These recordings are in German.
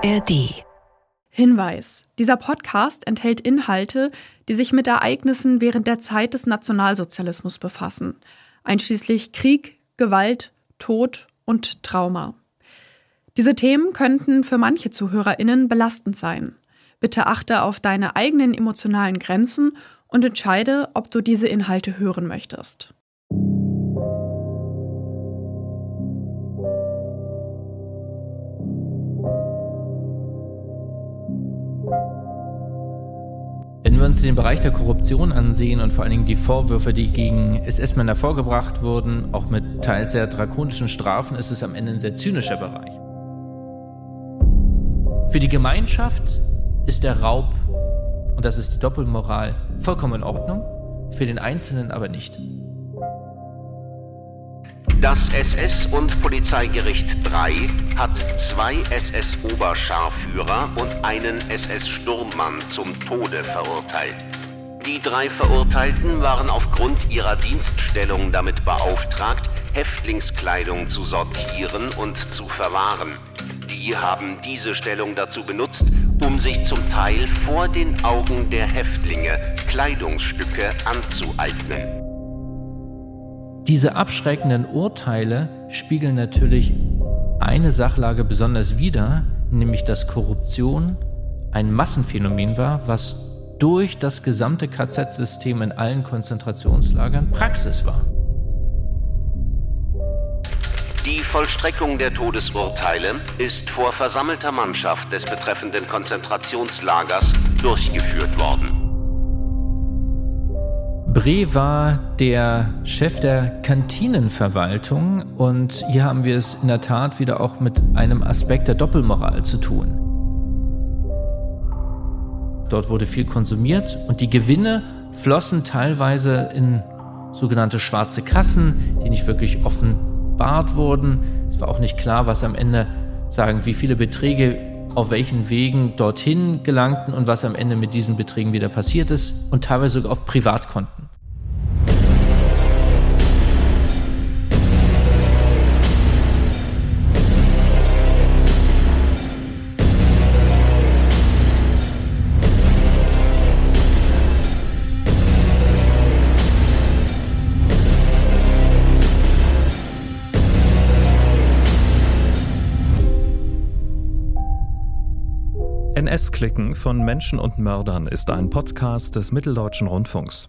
ARD. Hinweis: Dieser Podcast enthält Inhalte, die sich mit Ereignissen während der Zeit des Nationalsozialismus befassen, einschließlich Krieg, Gewalt, Tod und Trauma. Diese Themen könnten für manche ZuhörerInnen belastend sein. Bitte achte auf deine eigenen emotionalen Grenzen und entscheide, ob du diese Inhalte hören möchtest. Wenn wir uns den Bereich der Korruption ansehen und vor allen Dingen die Vorwürfe, die gegen SS-Männer vorgebracht wurden, auch mit teils sehr drakonischen Strafen, ist es am Ende ein sehr zynischer Bereich. Für die Gemeinschaft ist der Raub, und das ist die Doppelmoral, vollkommen in Ordnung, für den Einzelnen aber nicht. Das SS- und Polizeigericht III hat 2 SS-Oberscharführer und einen SS-Sturmmann zum Tode verurteilt. Die 3 Verurteilten waren aufgrund ihrer Dienststellung damit beauftragt, Häftlingskleidung zu sortieren und zu verwahren. Die haben diese Stellung dazu benutzt, um sich zum Teil vor den Augen der Häftlinge Kleidungsstücke anzueignen. Diese abschreckenden Urteile spiegeln natürlich eine Sachlage besonders wider, nämlich dass Korruption ein Massenphänomen war, was durch das gesamte KZ-System in allen Konzentrationslagern Praxis war. Die Vollstreckung der Todesurteile ist vor versammelter Mannschaft des betreffenden Konzentrationslagers durchgeführt worden. Bre war der Chef der Kantinenverwaltung und hier haben wir es in der Tat wieder auch mit einem Aspekt der Doppelmoral zu tun. Dort wurde viel konsumiert und die Gewinne flossen teilweise in sogenannte schwarze Kassen, die nicht wirklich offenbart wurden. Es war auch nicht klar, was am Ende wie viele Beträge auf welchen Wegen dorthin gelangten und was am Ende mit diesen Beträgen wieder passiert ist und teilweise sogar auf Privatkonten. NS-Cliquen von Menschen und Mördern ist ein Podcast des Mitteldeutschen Rundfunks.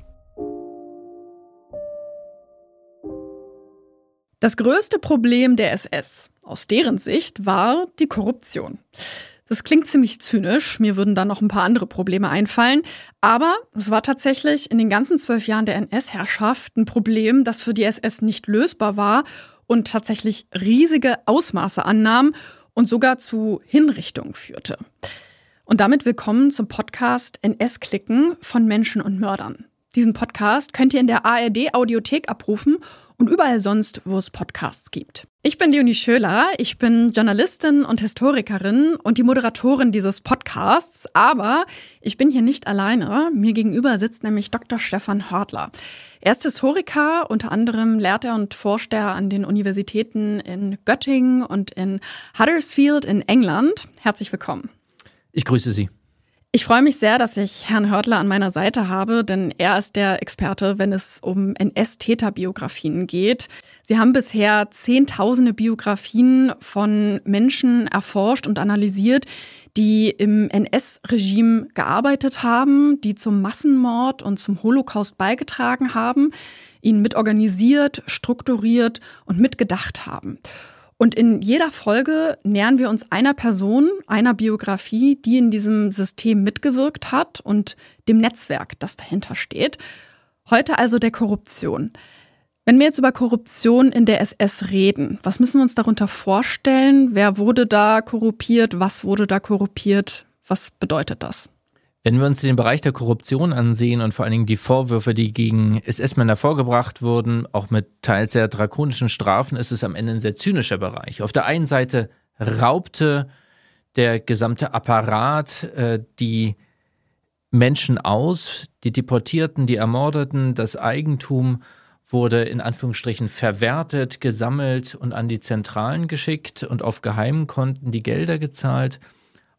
Das größte Problem der SS, aus deren Sicht, war die Korruption. Das klingt ziemlich zynisch, mir würden da noch ein paar andere Probleme einfallen, aber es war tatsächlich in den ganzen 12 Jahren der NS-Herrschaft ein Problem, das für die SS nicht lösbar war und tatsächlich riesige Ausmaße annahm und sogar zu Hinrichtungen führte. Und damit willkommen zum Podcast NS-Cliquen von Menschen und Mördern. Diesen Podcast könnt ihr in der ARD-Audiothek abrufen und überall sonst, wo es Podcasts gibt. Ich bin Leonie Schöler, ich bin Journalistin und Historikerin und die Moderatorin dieses Podcasts, aber ich bin hier nicht alleine. Mir gegenüber sitzt nämlich Dr. Stefan Hörtler. Er ist Historiker, unter anderem lehrt er und forscht er an den Universitäten in Göttingen und in Huddersfield in England. Herzlich willkommen. Ich grüße Sie. Ich freue mich sehr, dass ich Herrn Hörtler an meiner Seite habe, denn er ist der Experte, wenn es um NS-Täterbiografien geht. Sie haben bisher Zehntausende Biografien von Menschen erforscht und analysiert, die im NS-Regime gearbeitet haben, die zum Massenmord und zum Holocaust beigetragen haben, ihn mitorganisiert, strukturiert und mitgedacht haben. Und in jeder Folge nähern wir uns einer Person, einer Biografie, die in diesem System mitgewirkt hat und dem Netzwerk, das dahinter steht. Heute also der Korruption. Wenn wir jetzt über Korruption in der SS reden, was müssen wir uns darunter vorstellen? Wer wurde da korrumpiert? Was wurde da korrumpiert? Was bedeutet das? Wenn wir uns den Bereich der Korruption ansehen und vor allen Dingen die Vorwürfe, die gegen SS-Männer vorgebracht wurden, auch mit teils sehr drakonischen Strafen, ist es am Ende ein sehr zynischer Bereich. Auf der einen Seite raubte der gesamte Apparat die Menschen aus, die Deportierten, die Ermordeten, das Eigentum wurde in Anführungsstrichen verwertet, gesammelt und an die Zentralen geschickt und auf geheimen Konten die Gelder gezahlt.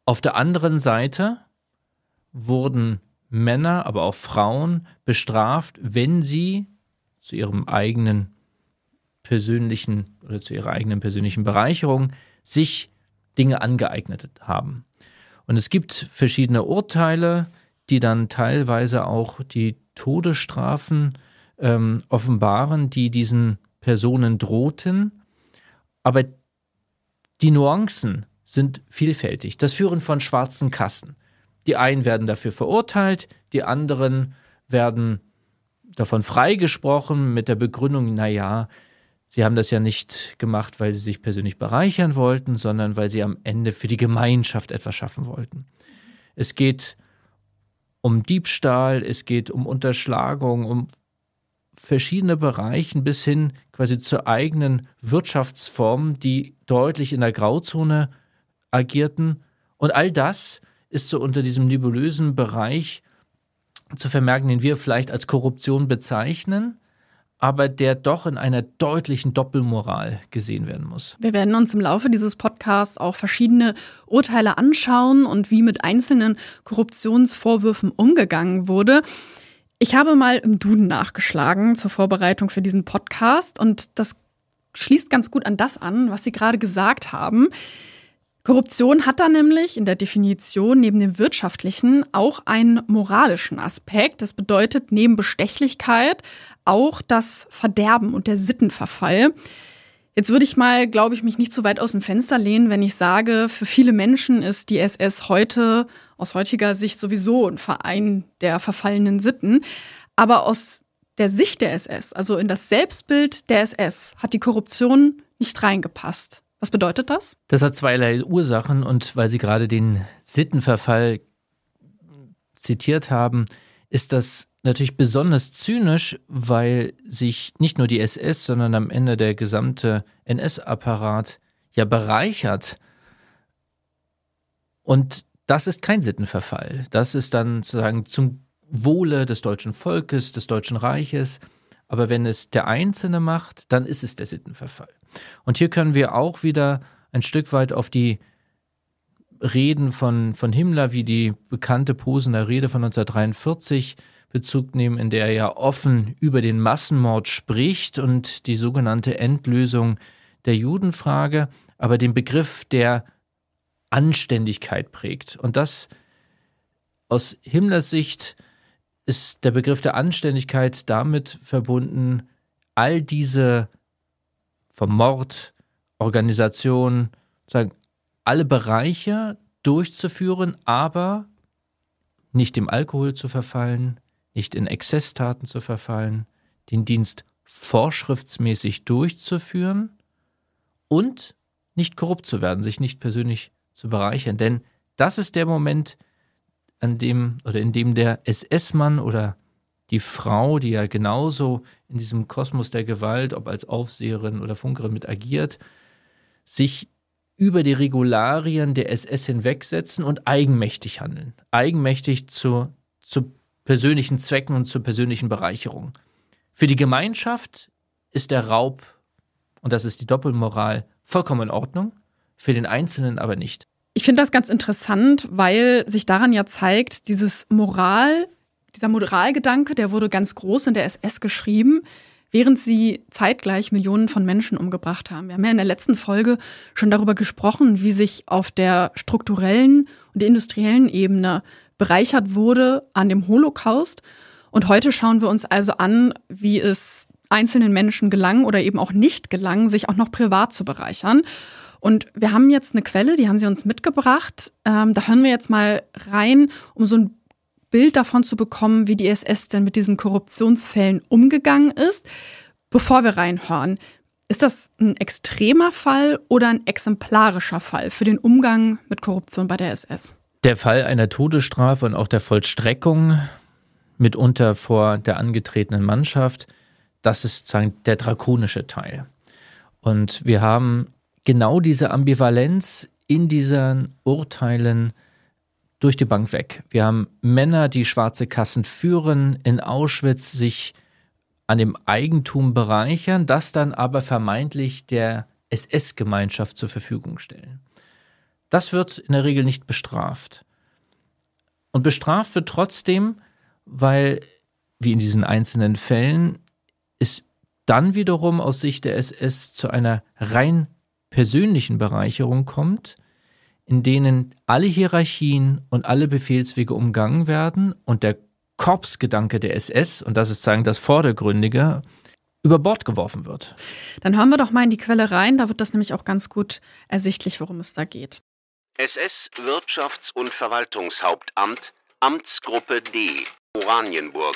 Auf der anderen Seite wurden Männer, aber auch Frauen bestraft, wenn sie zu ihrem eigenen persönlichen oder zu ihrer eigenen persönlichen Bereicherung sich Dinge angeeignet haben. Und es gibt verschiedene Urteile, die dann teilweise auch die Todesstrafen offenbaren, die diesen Personen drohten. Aber die Nuancen sind vielfältig. Das Führen von schwarzen Kassen. Die einen werden dafür verurteilt, die anderen werden davon freigesprochen mit der Begründung, naja, sie haben das ja nicht gemacht, weil sie sich persönlich bereichern wollten, sondern weil sie am Ende für die Gemeinschaft etwas schaffen wollten. Es geht um Diebstahl, es geht um Unterschlagung, um verschiedene Bereiche bis hin quasi zu eigenen Wirtschaftsformen, die deutlich in der Grauzone agierten. Und all das ist so unter diesem nebulösen Bereich zu vermerken, den wir vielleicht als Korruption bezeichnen, aber der doch in einer deutlichen Doppelmoral gesehen werden muss. Wir werden uns im Laufe dieses Podcasts auch verschiedene Urteile anschauen und wie mit einzelnen Korruptionsvorwürfen umgegangen wurde. Ich habe mal im Duden nachgeschlagen zur Vorbereitung für diesen Podcast und das schließt ganz gut an das an, was Sie gerade gesagt haben. Korruption hat da nämlich in der Definition neben dem wirtschaftlichen auch einen moralischen Aspekt. Das bedeutet neben Bestechlichkeit auch das Verderben und der Sittenverfall. Jetzt würde ich mal, glaube ich, mich nicht so weit aus dem Fenster lehnen, wenn ich sage, für viele Menschen ist die SS heute aus heutiger Sicht sowieso ein Verein der verfallenen Sitten. Aber aus der Sicht der SS, also in das Selbstbild der SS, hat die Korruption nicht reingepasst. Was bedeutet das? Das hat zweierlei Ursachen und weil Sie gerade den Sittenverfall zitiert haben, ist das natürlich besonders zynisch, weil sich nicht nur die SS, sondern am Ende der gesamte NS-Apparat ja bereichert. Und das ist kein Sittenverfall. Das ist dann sozusagen zum Wohle des deutschen Volkes, des Deutschen Reiches. Aber wenn es der Einzelne macht, dann ist es der Sittenverfall. Und hier können wir auch wieder ein Stück weit auf die Reden von Himmler, wie die bekannte Posener Rede von 1943, Bezug nehmen, in der er ja offen über den Massenmord spricht und die sogenannte Endlösung der Judenfrage, aber den Begriff der Anständigkeit prägt. Und das aus Himmlers Sicht ist der Begriff der Anständigkeit damit verbunden, all diese vom Mord, Organisation, sagen, alle Bereiche durchzuführen, aber nicht dem Alkohol zu verfallen, nicht in Exzesstaten zu verfallen, den Dienst vorschriftsmäßig durchzuführen und nicht korrupt zu werden, sich nicht persönlich zu bereichern. Denn das ist der Moment, in dem der SS-Mann oder die Frau, die ja genauso in diesem Kosmos der Gewalt, ob als Aufseherin oder Funkerin mit agiert, sich über die Regularien der SS hinwegsetzen und eigenmächtig handeln. Eigenmächtig zu persönlichen Zwecken und zur persönlichen Bereicherung. Für die Gemeinschaft ist der Raub, und das ist die Doppelmoral, vollkommen in Ordnung, für den Einzelnen aber nicht. Ich finde das ganz interessant, weil sich daran ja zeigt, dieser Moralgedanke, der wurde ganz groß in der SS geschrieben, während sie zeitgleich Millionen von Menschen umgebracht haben. Wir haben ja in der letzten Folge schon darüber gesprochen, wie sich auf der strukturellen und der industriellen Ebene bereichert wurde an dem Holocaust. Und heute schauen wir uns also an, wie es einzelnen Menschen gelang oder eben auch nicht gelang, sich auch noch privat zu bereichern. Und wir haben jetzt eine Quelle, die haben sie uns mitgebracht. Da hören wir jetzt mal rein, um so ein Bild davon zu bekommen, wie die SS denn mit diesen Korruptionsfällen umgegangen ist. Bevor wir reinhören, ist das ein extremer Fall oder ein exemplarischer Fall für den Umgang mit Korruption bei der SS? Der Fall einer Todesstrafe und auch der Vollstreckung, mitunter vor der angetretenen Mannschaft, das ist sozusagen der drakonische Teil. Und wir haben genau diese Ambivalenz in diesen Urteilen durch die Bank weg. Wir haben Männer, die schwarze Kassen führen, in Auschwitz sich an dem Eigentum bereichern, das dann aber vermeintlich der SS-Gemeinschaft zur Verfügung stellen. Das wird in der Regel nicht bestraft. Und bestraft wird trotzdem, weil, wie in diesen einzelnen Fällen, es dann wiederum aus Sicht der SS zu einer rein persönlichen Bereicherung kommt, in denen alle Hierarchien und alle Befehlswege umgangen werden und der Korpsgedanke der SS, und das ist sozusagen das Vordergründige, über Bord geworfen wird. Dann hören wir doch mal in die Quelle rein, da wird das nämlich auch ganz gut ersichtlich, worum es da geht. SS Wirtschafts- und Verwaltungshauptamt, Amtsgruppe D, Oranienburg,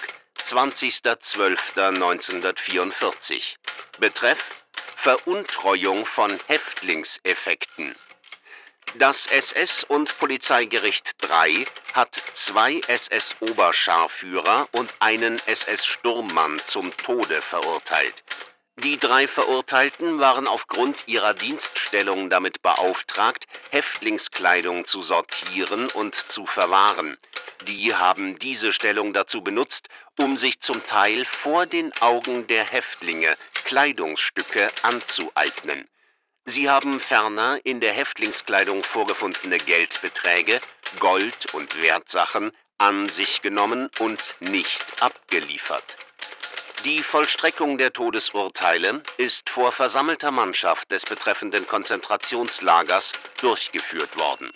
20.12.1944. Betreff: Veruntreuung von Häftlingseffekten. Das SS- und Polizeigericht III hat 2 SS-Oberscharführer und einen SS-Sturmmann zum Tode verurteilt. Die 3 Verurteilten waren aufgrund ihrer Dienststellung damit beauftragt, Häftlingskleidung zu sortieren und zu verwahren. Die haben diese Stellung dazu benutzt, um sich zum Teil vor den Augen der Häftlinge Kleidungsstücke anzueignen. Sie haben ferner in der Häftlingskleidung vorgefundene Geldbeträge, Gold und Wertsachen an sich genommen und nicht abgeliefert. Die Vollstreckung der Todesurteile ist vor versammelter Mannschaft des betreffenden Konzentrationslagers durchgeführt worden.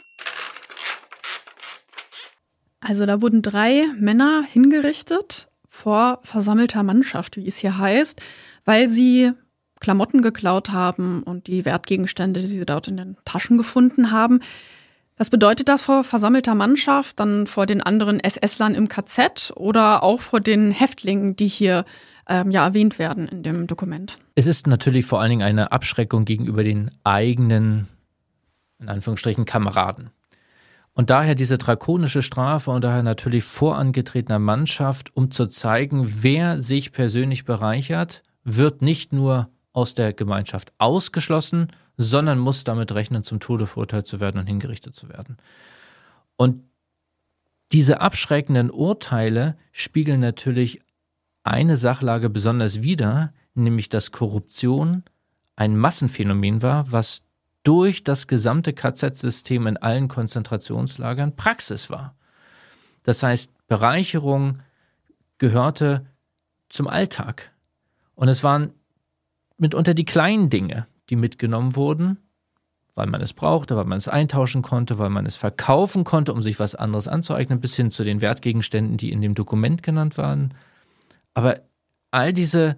Also da wurden 3 Männer hingerichtet vor versammelter Mannschaft, wie es hier heißt, weil sie Klamotten geklaut haben und die Wertgegenstände, die sie dort in den Taschen gefunden haben. Was bedeutet das vor versammelter Mannschaft? Dann vor den anderen SS-Lern im KZ oder auch vor den Häftlingen, die hier erwähnt werden in dem Dokument? Es ist natürlich vor allen Dingen eine Abschreckung gegenüber den eigenen, in Anführungsstrichen, Kameraden. Und daher diese drakonische Strafe und daher natürlich vorangetretener Mannschaft, um zu zeigen, wer sich persönlich bereichert, wird nicht nur aus der Gemeinschaft ausgeschlossen, sondern muss damit rechnen, zum Tode verurteilt zu werden und hingerichtet zu werden. Und diese abschreckenden Urteile spiegeln natürlich eine Sachlage besonders wider, nämlich dass Korruption ein Massenphänomen war, was durch das gesamte KZ-System in allen Konzentrationslagern Praxis war. Das heißt, Bereicherung gehörte zum Alltag. Und es waren mitunter die kleinen Dinge, die mitgenommen wurden, weil man es brauchte, weil man es eintauschen konnte, weil man es verkaufen konnte, um sich was anderes anzueignen, bis hin zu den Wertgegenständen, die in dem Dokument genannt waren. Aber all diese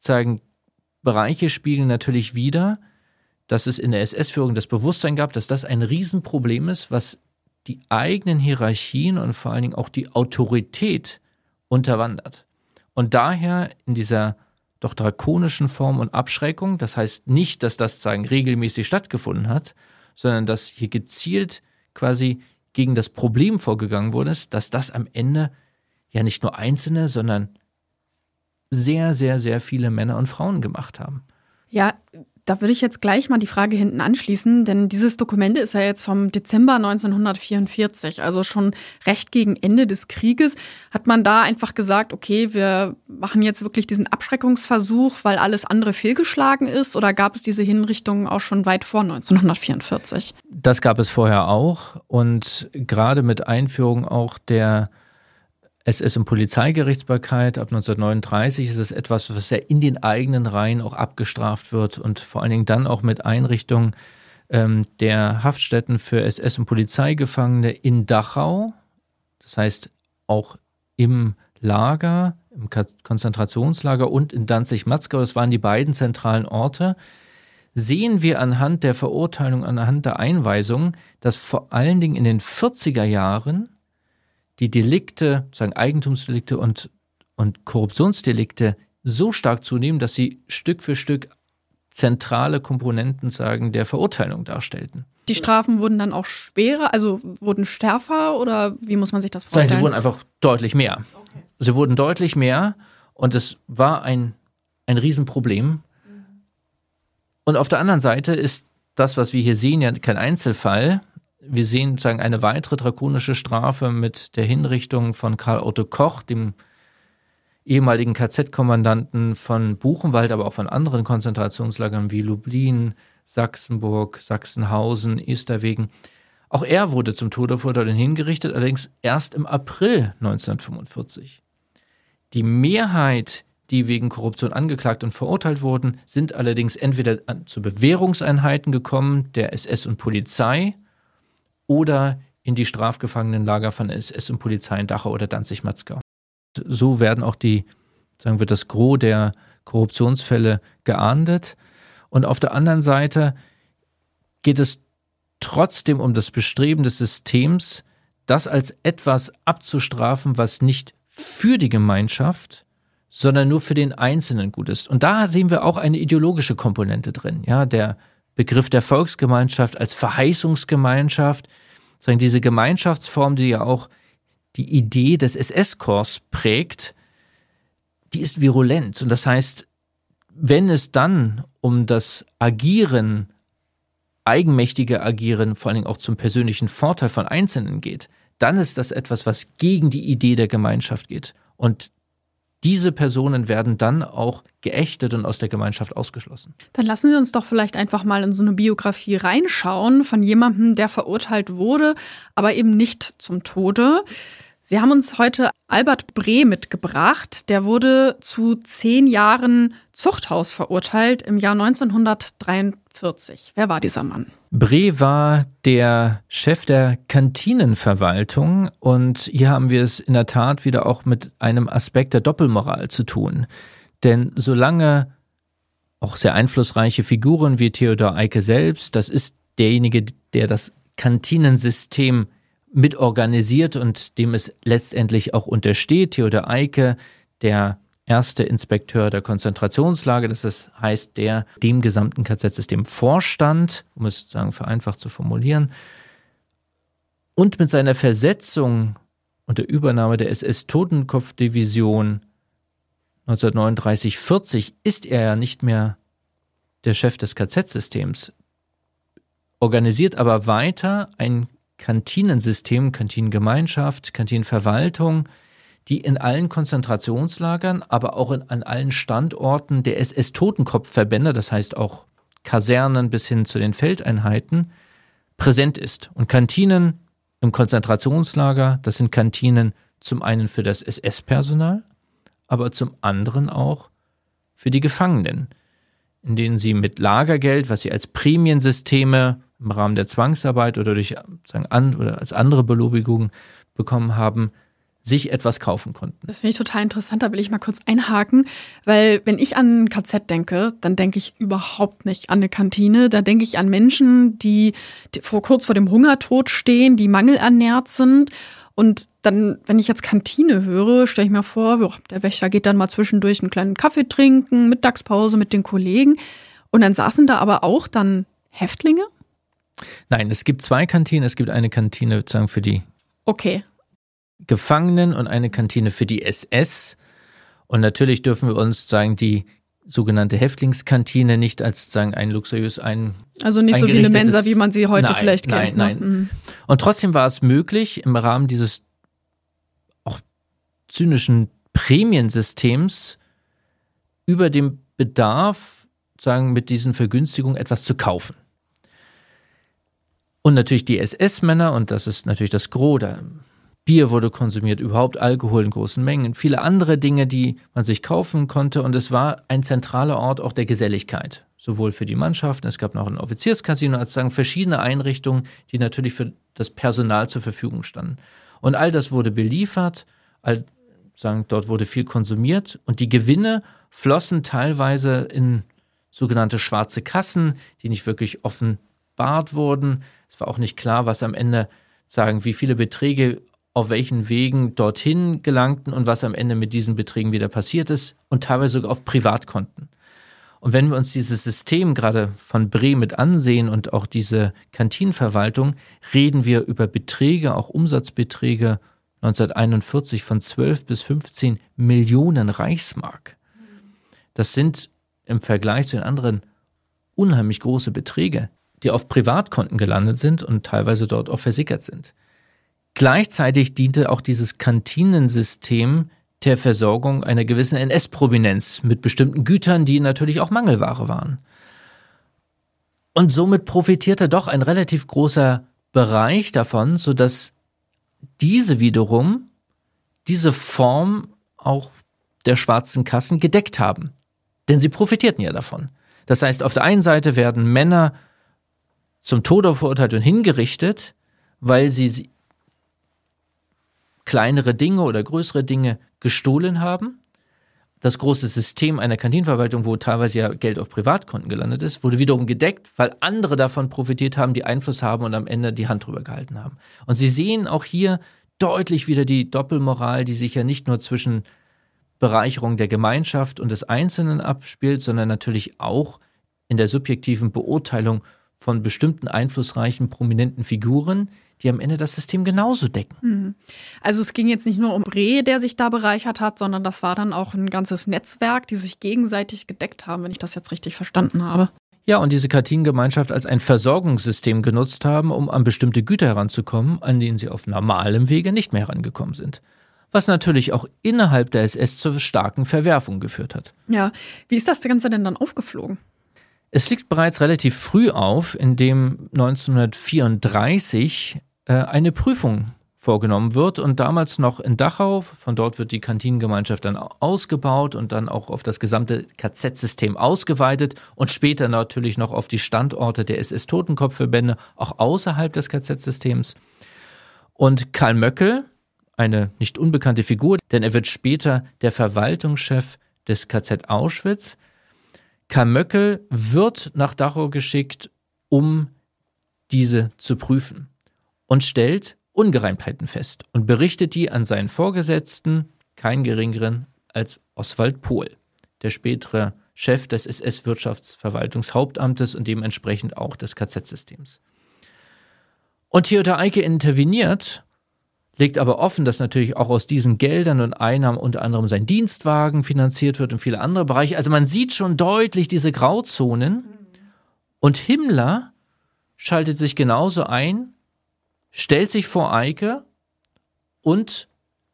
Bereiche spiegeln natürlich wider, dass es in der SS-Führung das Bewusstsein gab, dass das ein Riesenproblem ist, was die eigenen Hierarchien und vor allen Dingen auch die Autorität unterwandert. Und daher in dieser doch drakonischen Form und Abschreckung, das heißt nicht, dass das regelmäßig stattgefunden hat, sondern dass hier gezielt quasi gegen das Problem vorgegangen wurde, dass das am Ende ja nicht nur Einzelne, sondern sehr, sehr, sehr viele Männer und Frauen gemacht haben. Ja, da würde ich jetzt gleich mal die Frage hinten anschließen, denn dieses Dokument ist ja jetzt vom Dezember 1944, also schon recht gegen Ende des Krieges. Hat man da einfach gesagt, okay, wir machen jetzt wirklich diesen Abschreckungsversuch, weil alles andere fehlgeschlagen ist, oder gab es diese Hinrichtungen auch schon weit vor 1944? Das gab es vorher auch, und gerade mit Einführung auch der SS- und Polizeigerichtsbarkeit ab 1939 ist es etwas, was ja in den eigenen Reihen auch abgestraft wird und vor allen Dingen dann auch mit Einrichtung der Haftstätten für SS- und Polizeigefangene in Dachau, das heißt auch im Lager, im Konzentrationslager und in Danzig-Matzgau, das waren die beiden zentralen Orte, sehen wir anhand der Verurteilung, anhand der Einweisungen, dass vor allen Dingen in den 40er Jahren die Delikte, Eigentumsdelikte und Korruptionsdelikte so stark zunehmen, dass sie Stück für Stück zentrale Komponenten der Verurteilung darstellten. Die Strafen wurden dann auch schwerer, also wurden stärker, oder wie muss man sich das vorstellen? Sie wurden einfach deutlich mehr. Okay. Sie wurden deutlich mehr und es war ein Riesenproblem. Und auf der anderen Seite ist das, was wir hier sehen, ja kein Einzelfall. Wir sehen eine weitere drakonische Strafe mit der Hinrichtung von Karl Otto Koch, dem ehemaligen KZ-Kommandanten von Buchenwald, aber auch von anderen Konzentrationslagern wie Lublin, Sachsenburg, Sachsenhausen, Esterwegen. Auch er wurde zum Tode verurteilt und hingerichtet, allerdings erst im April 1945. Die Mehrheit, die wegen Korruption angeklagt und verurteilt wurden, sind allerdings entweder zu Bewährungseinheiten gekommen, der SS und Polizei, oder in die Strafgefangenenlager von SS und Polizei in Dachau oder Danzig-Matzgau. So werden auch wird das Gros der Korruptionsfälle geahndet. Und auf der anderen Seite geht es trotzdem um das Bestreben des Systems, das als etwas abzustrafen, was nicht für die Gemeinschaft, sondern nur für den Einzelnen gut ist. Und da sehen wir auch eine ideologische Komponente drin. Ja, der Begriff der Volksgemeinschaft als Verheißungsgemeinschaft, diese Gemeinschaftsform, die ja auch die Idee des SS-Korps prägt, die ist virulent. Und das heißt, wenn es dann um das Agieren, eigenmächtige Agieren, vor allen Dingen auch zum persönlichen Vorteil von Einzelnen geht, dann ist das etwas, was gegen die Idee der Gemeinschaft geht. Und diese Personen werden dann auch geächtet und aus der Gemeinschaft ausgeschlossen. Dann lassen Sie uns doch vielleicht einfach mal in so eine Biografie reinschauen von jemandem, der verurteilt wurde, aber eben nicht zum Tode. Sie haben uns heute Albert Breh mitgebracht. Der wurde zu 10 Jahren Zuchthaus verurteilt im Jahr 1943. Wer war dieser Mann? Breh war der Chef der Kantinenverwaltung und hier haben wir es in der Tat wieder auch mit einem Aspekt der Doppelmoral zu tun. Denn solange auch sehr einflussreiche Figuren wie Theodor Eicke selbst, das ist derjenige, der das Kantinensystem mitorganisiert und dem es letztendlich auch untersteht, Theodor Eicke, der erste Inspekteur der Konzentrationslager, das heißt, der dem gesamten KZ-System vorstand, um es sozusagen vereinfacht zu formulieren. Und mit seiner Versetzung und der Übernahme der SS-Totenkopfdivision 1939/40 ist er ja nicht mehr der Chef des KZ-Systems, organisiert aber weiter ein Kantinensystem, Kantinengemeinschaft, Kantinenverwaltung, die in allen Konzentrationslagern, aber auch an allen Standorten der SS-Totenkopfverbände, das heißt auch Kasernen bis hin zu den Feldeinheiten, präsent ist. Und Kantinen im Konzentrationslager, das sind Kantinen zum einen für das SS-Personal, aber zum anderen auch für die Gefangenen, in denen sie mit Lagergeld, was sie als Prämiensysteme im Rahmen der Zwangsarbeit oder durch oder als andere Belobigung bekommen haben, sich etwas kaufen konnten. Das finde ich total interessant, da will ich mal kurz einhaken, weil wenn ich an ein KZ denke, dann denke ich überhaupt nicht an eine Kantine, da denke ich an Menschen, die kurz vor dem Hungertod stehen, die mangelernährt sind und dann, wenn ich jetzt Kantine höre, stelle ich mir vor, der Wächter geht dann mal zwischendurch einen kleinen Kaffee trinken, Mittagspause mit den Kollegen und dann saßen da aber auch dann Häftlinge? Nein, es gibt 2 Kantinen, es gibt eine Kantine sozusagen für die Gefangenen und eine Kantine für die SS. Und natürlich dürfen wir uns die sogenannte Häftlingskantine nicht als sozusagen ein luxuriös also nicht so wie eine Mensa, wie man sie heute vielleicht kennt. Nein. Mhm. Und trotzdem war es möglich, im Rahmen dieses auch zynischen Prämiensystems über dem Bedarf, mit diesen Vergünstigungen etwas zu kaufen. Und natürlich die SS-Männer, und das ist natürlich das Gros, Bier wurde konsumiert, überhaupt Alkohol in großen Mengen, viele andere Dinge, die man sich kaufen konnte. Und es war ein zentraler Ort auch der Geselligkeit, sowohl für die Mannschaften, es gab noch ein Offizierscasino, als verschiedene Einrichtungen, die natürlich für das Personal zur Verfügung standen. Und all das wurde beliefert, dort wurde viel konsumiert und die Gewinne flossen teilweise in sogenannte schwarze Kassen, die nicht wirklich offenbart wurden. Es war auch nicht klar, was am Ende, wie viele Beträge auf welchen Wegen dorthin gelangten und was am Ende mit diesen Beträgen wieder passiert ist und teilweise sogar auf Privatkonten. Und wenn wir uns dieses System gerade von Breh mit ansehen und auch diese Kantinenverwaltung, reden wir über Beträge, auch Umsatzbeträge 1941 von 12 bis 15 Millionen Reichsmark. Das sind im Vergleich zu den anderen unheimlich große Beträge, die auf Privatkonten gelandet sind und teilweise dort auch versickert sind. Gleichzeitig diente auch dieses Kantinensystem der Versorgung einer gewissen NS-Prominenz mit bestimmten Gütern, die natürlich auch Mangelware waren. Und somit profitierte doch ein relativ großer Bereich davon, sodass diese wiederum diese Form auch der schwarzen Kassen gedeckt haben. Denn sie profitierten ja davon. Das heißt, auf der einen Seite werden Männer zum Tode verurteilt und hingerichtet, weil sie kleinere Dinge oder größere Dinge gestohlen haben. Das große System einer Kantinenverwaltung, wo teilweise ja Geld auf Privatkonten gelandet ist, wurde wiederum gedeckt, weil andere davon profitiert haben, die Einfluss haben und am Ende die Hand drüber gehalten haben. Und Sie sehen auch hier deutlich wieder die Doppelmoral, die sich ja nicht nur zwischen Bereicherung der Gemeinschaft und des Einzelnen abspielt, sondern natürlich auch in der subjektiven Beurteilung von bestimmten einflussreichen, prominenten Figuren, die am Ende das System genauso decken. Also es ging jetzt nicht nur um Bre, der sich da bereichert hat, sondern das war dann auch ein ganzes Netzwerk, die sich gegenseitig gedeckt haben, wenn ich das jetzt richtig verstanden habe. Ja, und diese Kantinengemeinschaft als ein Versorgungssystem genutzt haben, um an bestimmte Güter heranzukommen, an denen sie auf normalem Wege nicht mehr herangekommen sind. Was natürlich auch innerhalb der SS zu starken Verwerfungen geführt hat. Ja, wie ist das Ganze denn dann aufgeflogen? Es fliegt bereits relativ früh auf, indem 1934 eine Prüfung vorgenommen wird und damals noch in Dachau. Von dort wird die Kantinengemeinschaft dann ausgebaut und dann auch auf das gesamte KZ-System ausgeweitet und später natürlich noch auf die Standorte der SS-Totenkopfverbände, auch außerhalb des KZ-Systems. Und Karl Möckel, eine nicht unbekannte Figur, denn er wird später der Verwaltungschef des KZ Auschwitz. Karl Möckel wird nach Dachau geschickt, um diese zu prüfen und stellt Ungereimtheiten fest und berichtet die an seinen Vorgesetzten, keinen geringeren als Oswald Pohl, der spätere Chef des SS-Wirtschaftsverwaltungshauptamtes und dementsprechend auch des KZ-Systems. Und Theodor Eicke interveniert, legt aber offen, dass natürlich auch aus diesen Geldern und Einnahmen unter anderem sein Dienstwagen finanziert wird und viele andere Bereiche. Also man sieht schon deutlich diese Grauzonen. Und Himmler schaltet sich genauso ein, stellt sich vor Eicke und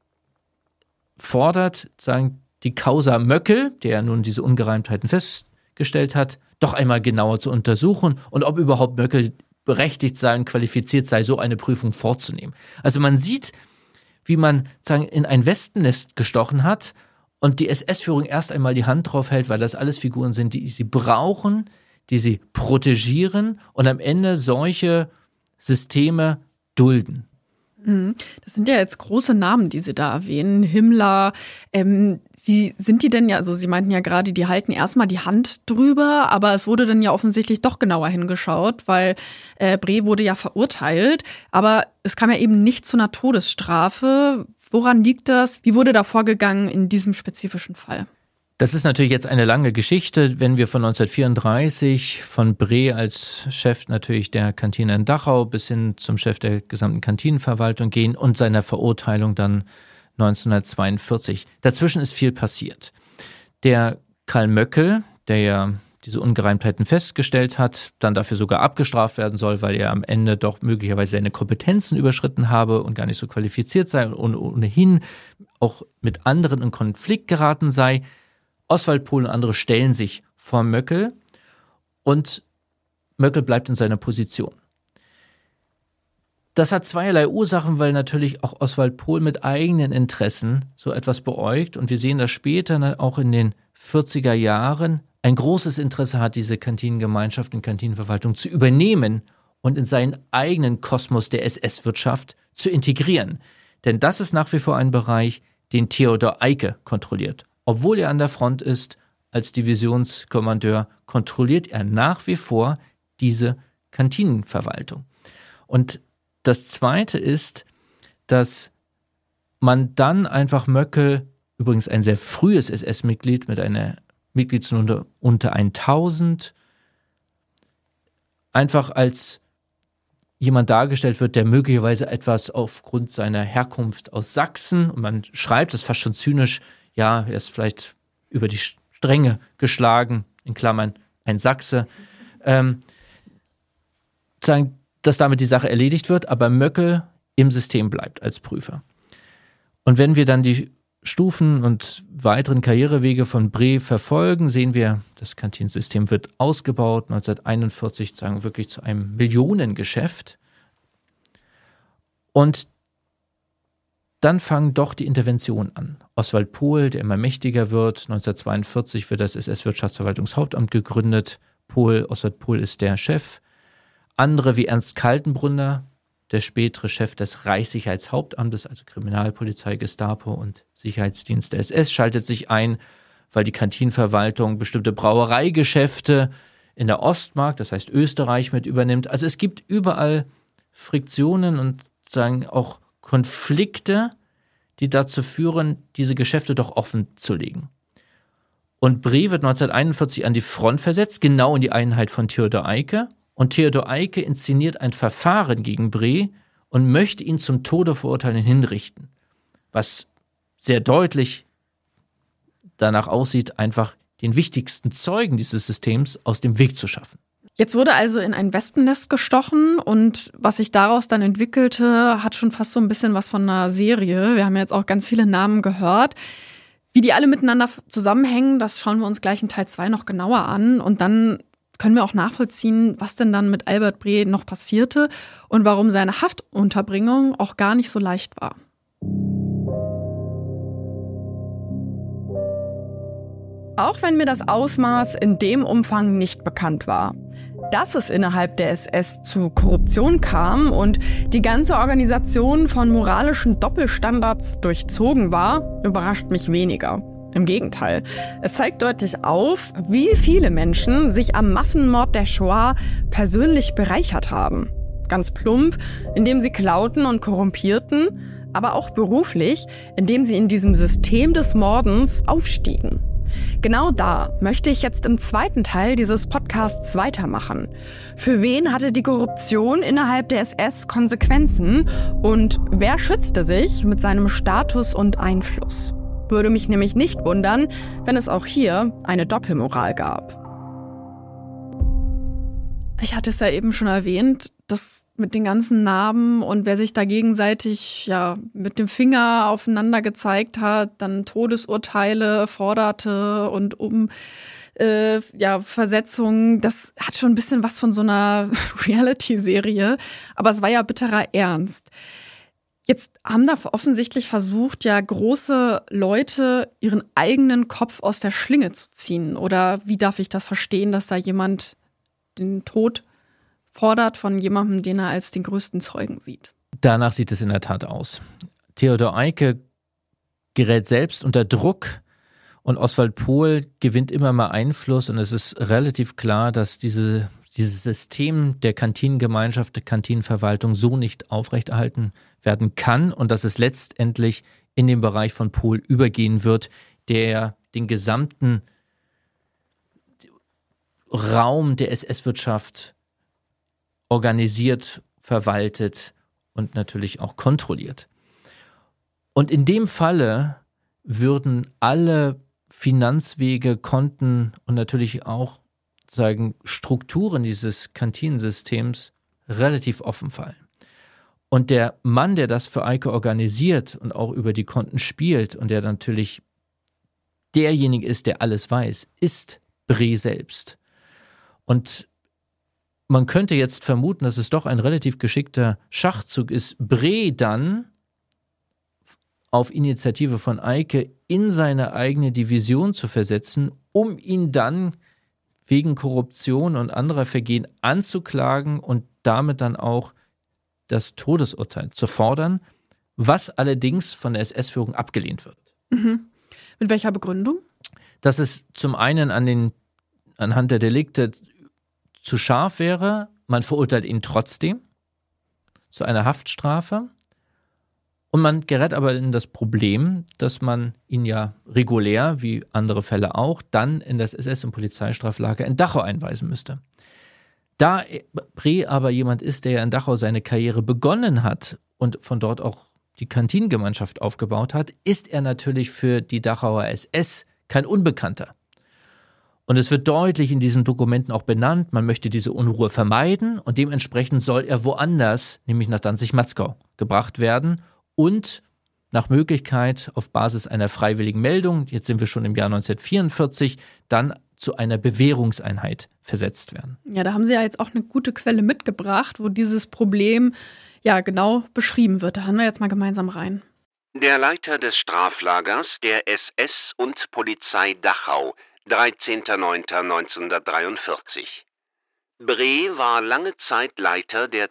fordert, die Causa Möckel, der nun diese Ungereimtheiten festgestellt hat, doch einmal genauer zu untersuchen und ob überhaupt Möckel berechtigt sei und qualifiziert sei, so eine Prüfung vorzunehmen. Also man sieht, wie man in ein Wespennest gestochen hat und die SS-Führung erst einmal die Hand drauf hält, weil das alles Figuren sind, die sie brauchen, die sie protegieren und am Ende solche Systeme dulden. Das sind ja jetzt große Namen, die Sie da erwähnen. Himmler, wie sind die denn ja, also Sie meinten ja gerade, die halten erstmal die Hand drüber, aber es wurde dann ja offensichtlich doch genauer hingeschaut, weil Bre wurde ja verurteilt, aber es kam ja eben nicht zu einer Todesstrafe. Woran liegt das? Wie wurde da vorgegangen in diesem spezifischen Fall? Das ist natürlich jetzt eine lange Geschichte, wenn wir von 1934 von Bre als Chef natürlich der Kantine in Dachau bis hin zum Chef der gesamten Kantinenverwaltung gehen und seiner Verurteilung dann 1942. Dazwischen ist viel passiert. Der Karl Möckel, der ja diese Ungereimtheiten festgestellt hat, dann dafür sogar abgestraft werden soll, weil er am Ende doch möglicherweise seine Kompetenzen überschritten habe und gar nicht so qualifiziert sei und ohnehin auch mit anderen in Konflikt geraten sei. Oswald Pohl und andere stellen sich vor Möckel und Möckel bleibt in seiner Position. Das hat zweierlei Ursachen, weil natürlich auch Oswald Pohl mit eigenen Interessen so etwas beäugt und wir sehen das später auch in den 40er Jahren ein großes Interesse hat, diese Kantinengemeinschaft und Kantinenverwaltung zu übernehmen und in seinen eigenen Kosmos der SS-Wirtschaft zu integrieren. Denn das ist nach wie vor ein Bereich, den Theodor Eicke kontrolliert. Obwohl er an der Front ist, als Divisionskommandeur, kontrolliert er nach wie vor diese Kantinenverwaltung. Und das Zweite ist, dass man dann einfach Möckel, übrigens ein sehr frühes SS-Mitglied mit einer Mitgliedsnummer unter 1000, einfach als jemand dargestellt wird, der möglicherweise etwas aufgrund seiner Herkunft aus Sachsen, und man schreibt das fast schon zynisch, ja, er ist vielleicht über die Stränge geschlagen, in Klammern ein Sachse, dass damit die Sache erledigt wird, aber Möckel im System bleibt als Prüfer. Und wenn wir dann die Stufen und weiteren Karrierewege von Bre verfolgen, sehen wir, das Kantinensystem wird ausgebaut, 1941 wirklich zu einem Millionengeschäft. Und dann fangen doch die Interventionen an. Oswald Pohl, der immer mächtiger wird, 1942 wird das SS-Wirtschaftsverwaltungshauptamt gegründet. Oswald Pohl ist der Chef. Andere wie Ernst Kaltenbrunner, der spätere Chef des Reichssicherheitshauptamtes, also Kriminalpolizei, Gestapo und Sicherheitsdienst der SS, schaltet sich ein, weil die Kantinenverwaltung bestimmte Brauereigeschäfte in der Ostmark, das heißt Österreich, mit übernimmt. Also es gibt überall Friktionen und sagen auch Konflikte, die dazu führen, diese Geschäfte doch offen zu legen. Und Breh wird 1941 an die Front versetzt, genau in die Einheit von Theodor Eicke. Und Theodor Eicke inszeniert ein Verfahren gegen Breh und möchte ihn zum Tode verurteilen und hinrichten. Was sehr deutlich danach aussieht, einfach den wichtigsten Zeugen dieses Systems aus dem Weg zu schaffen. Jetzt wurde also in ein Wespennest gestochen und was sich daraus dann entwickelte, hat schon fast so ein bisschen was von einer Serie. Wir haben ja jetzt auch ganz viele Namen gehört. Wie die alle miteinander zusammenhängen, das schauen wir uns gleich in Teil 2 noch genauer an. Und dann können wir auch nachvollziehen, was denn dann mit Albert Breh noch passierte und warum seine Haftunterbringung auch gar nicht so leicht war. Auch wenn mir das Ausmaß in dem Umfang nicht bekannt war. Dass es innerhalb der SS zu Korruption kam und die ganze Organisation von moralischen Doppelstandards durchzogen war, überrascht mich weniger. Im Gegenteil, es zeigt deutlich auf, wie viele Menschen sich am Massenmord der Shoah persönlich bereichert haben. Ganz plump, indem sie klauten und korrumpierten, aber auch beruflich, indem sie in diesem System des Mordens aufstiegen. Genau da möchte ich jetzt im zweiten Teil dieses Podcasts weitermachen. Für wen hatte die Korruption innerhalb der SS Konsequenzen und wer schützte sich mit seinem Status und Einfluss? Würde mich nämlich nicht wundern, wenn es auch hier eine Doppelmoral gab. Ich hatte es ja eben schon erwähnt, das mit den ganzen Namen und wer sich da gegenseitig mit dem Finger aufeinander gezeigt hat, dann Todesurteile forderte und Versetzungen, das hat schon ein bisschen was von so einer Reality-Serie, aber es war ja bitterer Ernst. Jetzt haben da offensichtlich versucht, große Leute ihren eigenen Kopf aus der Schlinge zu ziehen. Oder wie darf ich das verstehen, dass da jemand den Tod fordert von jemandem, den er als den größten Zeugen sieht? Danach sieht es in der Tat aus. Theodor Eicke gerät selbst unter Druck und Oswald Pohl gewinnt immer mehr Einfluss. Und es ist relativ klar, dass dieses System der Kantinengemeinschaft, der Kantinenverwaltung so nicht aufrechterhalten werden kann und dass es letztendlich in den Bereich von Pohl übergehen wird, der den gesamten Raum der SS-Wirtschaft organisiert, verwaltet und natürlich auch kontrolliert. Und in dem Falle würden alle Finanzwege, Konten und natürlich auch Strukturen dieses Kantinensystems relativ offen fallen. Und der Mann, der das für Eicke organisiert und auch über die Konten spielt und der natürlich derjenige ist, der alles weiß, ist Breh selbst. Und man könnte jetzt vermuten, dass es doch ein relativ geschickter Schachzug ist, Breh dann auf Initiative von Eicke in seine eigene Division zu versetzen, um ihn dann wegen Korruption und anderer Vergehen anzuklagen und damit dann auch das Todesurteil zu fordern, was allerdings von der SS-Führung abgelehnt wird. Mhm. Mit welcher Begründung? Dass es zum einen anhand der Delikte zu scharf wäre, man verurteilt ihn trotzdem zu einer Haftstrafe und man gerät aber in das Problem, dass man ihn ja regulär, wie andere Fälle auch, dann in das SS- und Polizeistraflager in Dachau einweisen müsste. Da Breh aber jemand ist, der ja in Dachau seine Karriere begonnen hat und von dort auch die Kantinengemeinschaft aufgebaut hat, ist er natürlich für die Dachauer SS kein Unbekannter. Und es wird deutlich in diesen Dokumenten auch benannt, man möchte diese Unruhe vermeiden und dementsprechend soll er woanders, nämlich nach Danzig-Matzkau, gebracht werden und nach Möglichkeit auf Basis einer freiwilligen Meldung, jetzt sind wir schon im Jahr 1944, dann zu einer Bewährungseinheit versetzt werden. Ja, da haben Sie ja jetzt auch eine gute Quelle mitgebracht, wo dieses Problem ja genau beschrieben wird. Da hören wir jetzt mal gemeinsam rein. Der Leiter des Straflagers der SS und Polizei Dachau, 13.09.1943. Bree war lange Zeit Leiter der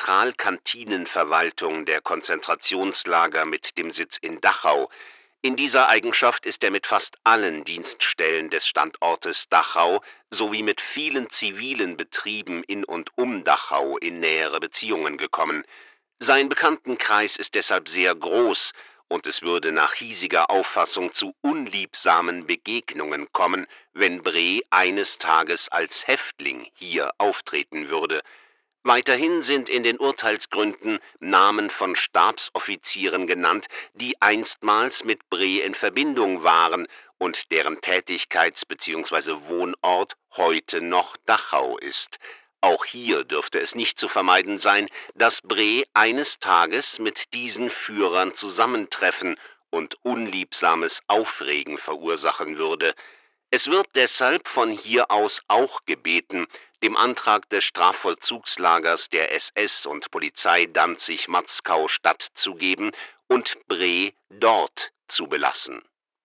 Zentralkantinenverwaltung der Konzentrationslager mit dem Sitz in Dachau. In dieser Eigenschaft ist er mit fast allen Dienststellen des Standortes Dachau sowie mit vielen zivilen Betrieben in und um Dachau in nähere Beziehungen gekommen. Sein Bekanntenkreis ist deshalb sehr groß und es würde nach hiesiger Auffassung zu unliebsamen Begegnungen kommen, wenn Bree eines Tages als Häftling hier auftreten würde. Weiterhin sind in den Urteilsgründen Namen von Stabsoffizieren genannt, die einstmals mit Bree in Verbindung waren und deren Tätigkeits- bzw. Wohnort heute noch Dachau ist. Auch hier dürfte es nicht zu vermeiden sein, dass Bree eines Tages mit diesen Führern zusammentreffen und unliebsames Aufregen verursachen würde. Es wird deshalb von hier aus auch gebeten, dem Antrag des Strafvollzugslagers der SS und Polizei Danzig-Matzkau stattzugeben und Bree dort zu belassen.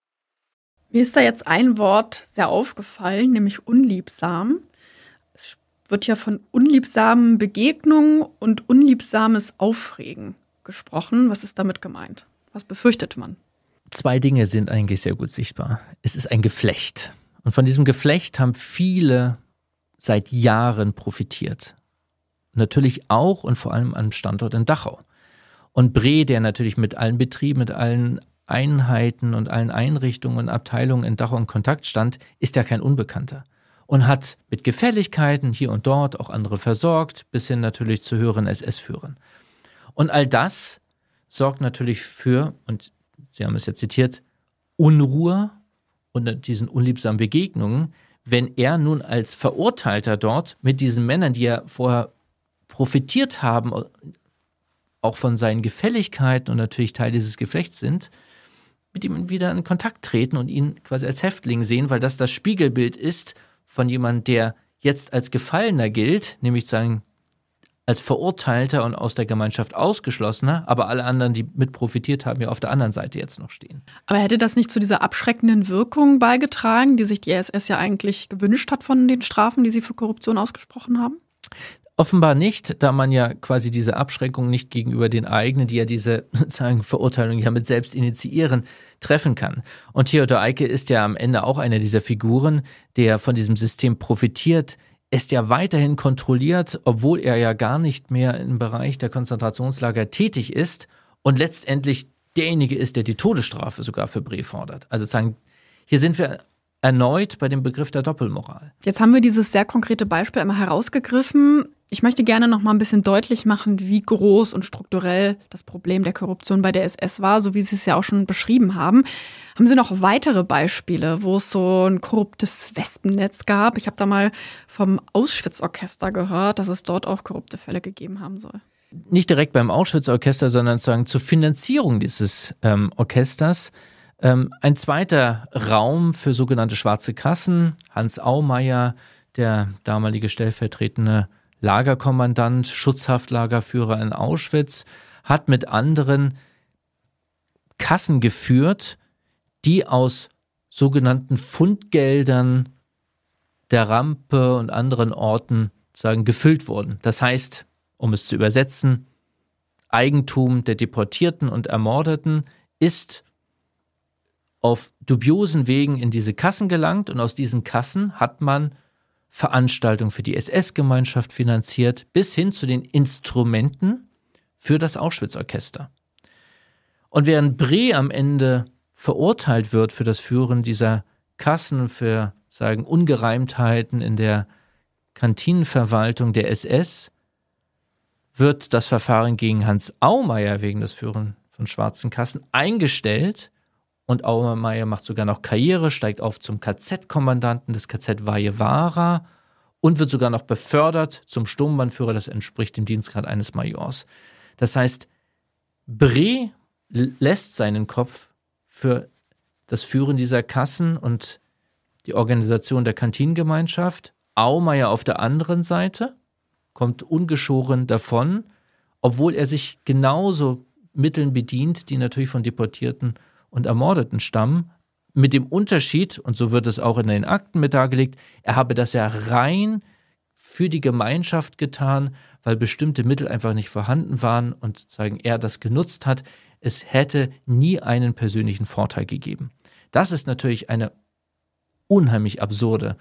Mir ist da jetzt ein Wort sehr aufgefallen, nämlich unliebsam. Es wird ja von unliebsamen Begegnungen und unliebsames Aufregen gesprochen. Was ist damit gemeint? Was befürchtet man? 2 Dinge sind eigentlich sehr gut sichtbar. Es ist ein Geflecht. Und von diesem Geflecht haben viele seit Jahren profitiert. Natürlich auch und vor allem am Standort in Dachau. Und Bree, der natürlich mit allen Betrieben, mit allen Einheiten und allen Einrichtungen und Abteilungen in Dachau in Kontakt stand, ist ja kein Unbekannter. Und hat mit Gefälligkeiten hier und dort auch andere versorgt, bis hin natürlich zu höheren SS-Führern. Und all das sorgt natürlich für, und Sie haben es ja zitiert, Unruhe und diesen unliebsamen Begegnungen, wenn er nun als Verurteilter dort mit diesen Männern, die ja vorher profitiert haben, auch von seinen Gefälligkeiten und natürlich Teil dieses Geflechts sind, mit ihm wieder in Kontakt treten und ihn quasi als Häftling sehen, weil das Spiegelbild ist von jemandem, der jetzt als Gefallener gilt, nämlich sagen, als Verurteilter und aus der Gemeinschaft Ausgeschlossener, aber alle anderen, die mit profitiert haben, ja auf der anderen Seite jetzt noch stehen. Aber hätte das nicht zu dieser abschreckenden Wirkung beigetragen, die sich die SS ja eigentlich gewünscht hat von den Strafen, die sie für Korruption ausgesprochen haben? Offenbar nicht, da man ja quasi diese Abschreckung nicht gegenüber den eigenen, die ja diese sozusagen Verurteilung ja mit selbst initiieren, treffen kann. Und Theodor Eicke ist ja am Ende auch einer dieser Figuren, der von diesem System profitiert, ist ja weiterhin kontrolliert, obwohl er ja gar nicht mehr im Bereich der Konzentrationslager tätig ist und letztendlich derjenige ist, der die Todesstrafe sogar für Bree fordert. Also sagen, hier sind wir erneut bei dem Begriff der Doppelmoral. Jetzt haben wir dieses sehr konkrete Beispiel einmal herausgegriffen. Ich möchte gerne noch mal ein bisschen deutlich machen, wie groß und strukturell das Problem der Korruption bei der SS war, so wie Sie es ja auch schon beschrieben haben. Haben Sie noch weitere Beispiele, wo es so ein korruptes Wespennetz gab? Ich habe da mal vom Auschwitz-Orchester gehört, dass es dort auch korrupte Fälle gegeben haben soll. Nicht direkt beim Auschwitz-Orchester, sondern sozusagen zur Finanzierung dieses Orchesters. Ein zweiter Raum für sogenannte schwarze Kassen. Hans Aumeier, der damalige stellvertretende Lagerkommandant, Schutzhaftlagerführer in Auschwitz, hat mit anderen Kassen geführt, die aus sogenannten Fundgeldern der Rampe und anderen Orten sagen gefüllt wurden. Das heißt, um es zu übersetzen, Eigentum der Deportierten und Ermordeten ist auf dubiosen Wegen in diese Kassen gelangt und aus diesen Kassen hat man Veranstaltungen für die SS-Gemeinschaft finanziert, bis hin zu den Instrumenten für das Auschwitz-Orchester. Und während Bree am Ende verurteilt wird für das Führen dieser Kassen, für sagen Ungereimtheiten in der Kantinenverwaltung der SS, wird das Verfahren gegen Hans Aumeier wegen des Führen von schwarzen Kassen eingestellt. Und Aumeier macht sogar noch Karriere, steigt auf zum KZ-Kommandanten des KZ Wajewara und wird sogar noch befördert zum Sturmbannführer. Das entspricht dem Dienstgrad eines Majors. Das heißt, Bree lässt seinen Kopf für das Führen dieser Kassen und die Organisation der Kantinengemeinschaft. Aumeier auf der anderen Seite kommt ungeschoren davon, obwohl er sich genauso Mitteln bedient, die natürlich von Deportierten und Ermordeten stammen, mit dem Unterschied, und so wird es auch in den Akten mit dargelegt, er habe das ja rein für die Gemeinschaft getan, weil bestimmte Mittel einfach nicht vorhanden waren und er das genutzt hat. Es hätte nie einen persönlichen Vorteil gegeben. Das ist natürlich eine unheimlich absurde,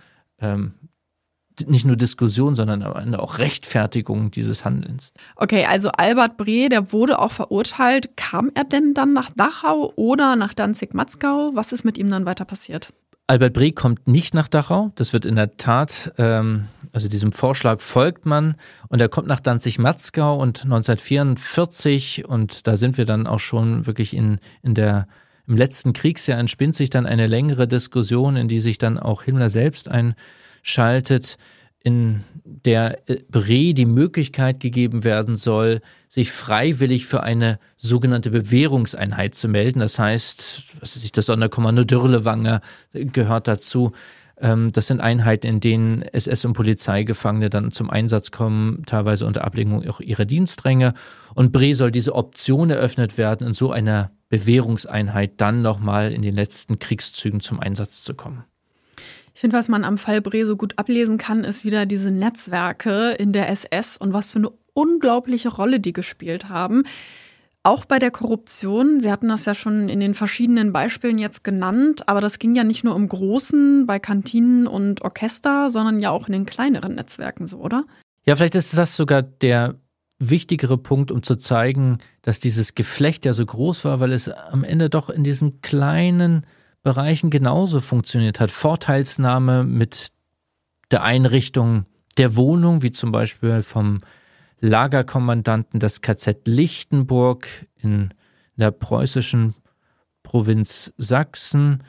nicht nur Diskussion, sondern auch Rechtfertigung dieses Handelns. Okay, also Albert Breh, der wurde auch verurteilt. Kam er denn dann nach Dachau oder nach Danzig-Matzgau? Was ist mit ihm dann weiter passiert? Albert Breh kommt nicht nach Dachau. Das wird in der Tat, also diesem Vorschlag folgt man. Und er kommt nach Danzig-Matzgau und 1944, und da sind wir dann auch schon wirklich im letzten Kriegsjahr, entspinnt sich dann eine längere Diskussion, in die sich dann auch Himmler selbst einschaltet, in der Breh die Möglichkeit gegeben werden soll, sich freiwillig für eine sogenannte Bewährungseinheit zu melden. Das heißt, das Sonderkommando Dürlewanger gehört dazu. Das sind Einheiten, in denen SS- und Polizeigefangene dann zum Einsatz kommen, teilweise unter Ablegung auch ihrer Dienstränge. Und Breh soll diese Option eröffnet werden, in so einer Bewährungseinheit dann nochmal in den letzten Kriegszügen zum Einsatz zu kommen. Ich finde, was man am Fall Breh so gut ablesen kann, ist wieder diese Netzwerke in der SS und was für eine unglaubliche Rolle die gespielt haben. Auch bei der Korruption, Sie hatten das ja schon in den verschiedenen Beispielen jetzt genannt, aber das ging ja nicht nur im Großen, bei Kantinen und Orchester, sondern ja auch in den kleineren Netzwerken so, oder? Ja, vielleicht ist das sogar der wichtigere Punkt, um zu zeigen, dass dieses Geflecht ja so groß war, weil es am Ende doch in diesen kleinen Bereichen genauso funktioniert hat. Vorteilsnahme mit der Einrichtung der Wohnung, wie zum Beispiel vom Lagerkommandanten des KZ Lichtenburg in der preußischen Provinz Sachsen,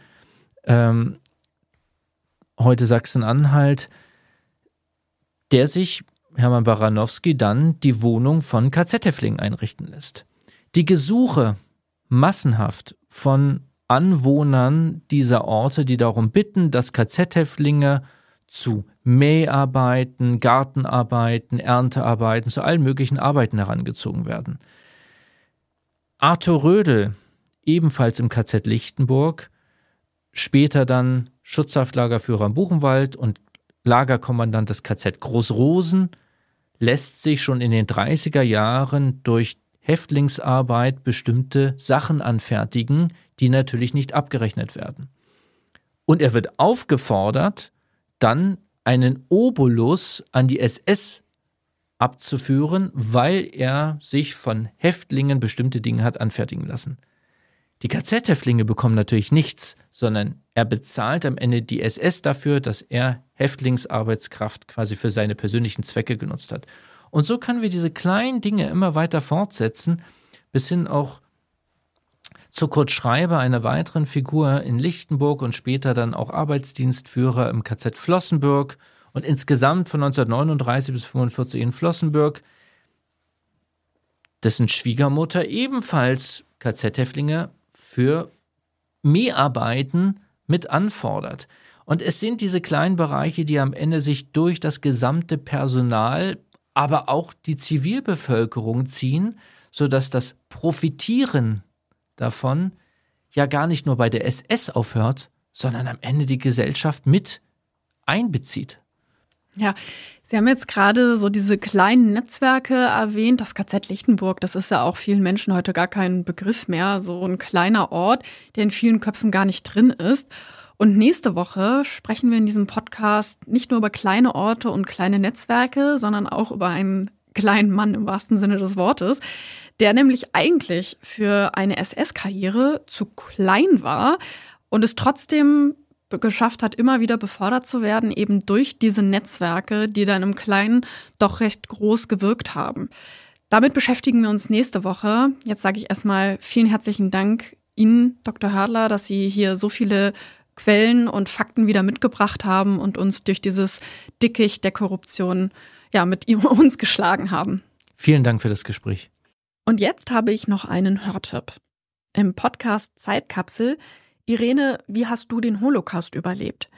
heute Sachsen-Anhalt, der sich, Hermann Baranowski, dann die Wohnung von KZ-Häftlingen einrichten lässt. Die Gesuche massenhaft von Anwohnern dieser Orte, die darum bitten, dass KZ-Häftlinge zu Mäharbeiten, Gartenarbeiten, Erntearbeiten, zu allen möglichen Arbeiten herangezogen werden. Arthur Rödel, ebenfalls im KZ Lichtenburg, später dann Schutzhaftlagerführer im Buchenwald und Lagerkommandant des KZ Großrosen, lässt sich schon in den 30er Jahren durch Häftlingsarbeit bestimmte Sachen anfertigen, die natürlich nicht abgerechnet werden. Und er wird aufgefordert, dann einen Obolus an die SS abzuführen, weil er sich von Häftlingen bestimmte Dinge hat anfertigen lassen. Die KZ-Häftlinge bekommen natürlich nichts, sondern er bezahlt am Ende die SS dafür, dass er Häftlingsarbeitskraft quasi für seine persönlichen Zwecke genutzt hat. Und so können wir diese kleinen Dinge immer weiter fortsetzen, bis hin auch zu Kurt Schreiber, einer weiteren Figur in Lichtenburg und später dann auch Arbeitsdienstführer im KZ Flossenbürg und insgesamt von 1939 bis 1945 in Flossenbürg, dessen Schwiegermutter ebenfalls KZ-Häftlinge für Mäharbeiten mit anfordert. Und es sind diese kleinen Bereiche, die am Ende sich durch das gesamte Personal, aber auch die Zivilbevölkerung ziehen, sodass das Profitieren davon ja gar nicht nur bei der SS aufhört, sondern am Ende die Gesellschaft mit einbezieht. Ja, Sie haben jetzt gerade so diese kleinen Netzwerke erwähnt. Das KZ Lichtenburg, das ist ja auch vielen Menschen heute gar kein Begriff mehr. So ein kleiner Ort, der in vielen Köpfen gar nicht drin ist. Und nächste Woche sprechen wir in diesem Podcast nicht nur über kleine Orte und kleine Netzwerke, sondern auch über einen kleinen Mann im wahrsten Sinne des Wortes, der nämlich eigentlich für eine SS-Karriere zu klein war und es trotzdem geschafft hat, immer wieder befördert zu werden, eben durch diese Netzwerke, die dann im Kleinen doch recht groß gewirkt haben. Damit beschäftigen wir uns nächste Woche. Jetzt sage ich erstmal vielen herzlichen Dank Ihnen, Dr. Hördler, dass Sie hier so viele Quellen und Fakten wieder mitgebracht haben und uns durch dieses Dickicht der Korruption mit uns geschlagen haben. Vielen Dank für das Gespräch. Und jetzt habe ich noch einen Hörtipp. Im Podcast Zeitkapsel: Irene, wie hast du den Holocaust überlebt?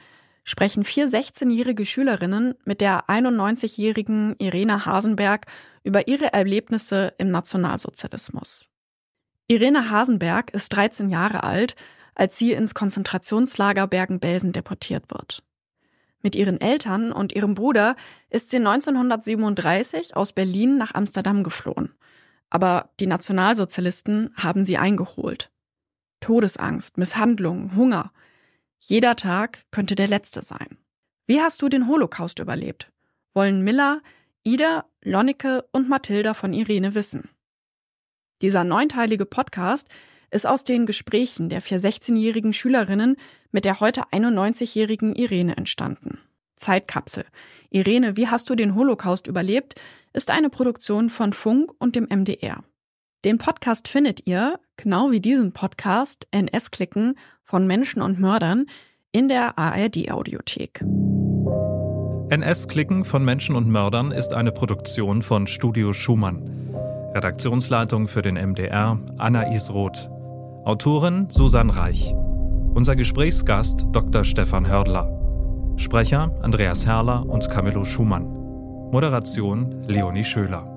sprechen 4 16-jährige Schülerinnen mit der 91-jährigen Irene Hasenberg über ihre Erlebnisse im Nationalsozialismus. Irene Hasenberg ist 13 Jahre alt, als sie ins Konzentrationslager Bergen-Belsen deportiert wird. Mit ihren Eltern und ihrem Bruder ist sie 1937 aus Berlin nach Amsterdam geflohen. Aber die Nationalsozialisten haben sie eingeholt. Todesangst, Misshandlung, Hunger. Jeder Tag könnte der letzte sein. Wie hast du den Holocaust überlebt? Wollen Milla, Ida, Lonneke und Mathilda von Irene wissen. Dieser 9-teilige Podcast ist aus den Gesprächen der 4 16-jährigen Schülerinnen mit der heute 91-jährigen Irene entstanden. Zeitkapsel. Irene, wie hast du den Holocaust überlebt? Ist eine Produktion von Funk und dem MDR. Den Podcast findet ihr, genau wie diesen Podcast, NS-Klicken von Menschen und Mördern, in der ARD-Audiothek. NS-Klicken von Menschen und Mördern ist eine Produktion von Studio Schumann. Redaktionsleitung für den MDR Anna-Is Roth. Autorin Susan Reich. Unser Gesprächsgast Dr. Stefan Hördler. Sprecher Andreas Herrler und Camillo Schumann. Moderation Leonie Schöler.